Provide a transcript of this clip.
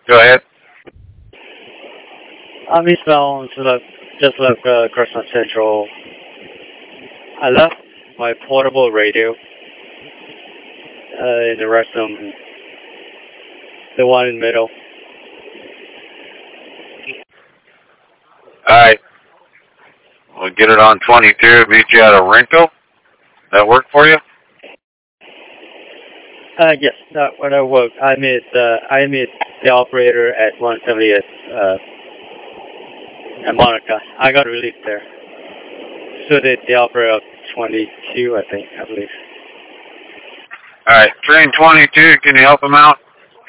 Go ahead. I'm eastbound, just left Crescent Central. I left my portable radio in the restroom, the one in the middle. Alright. We'll get it on 22. Meet you at Orinco. That work for you? Yes, that when I work, I meet the operator at 170th at Monica. I got released there. So did the operator of 22, I believe. Alright, train 22, can you help him out?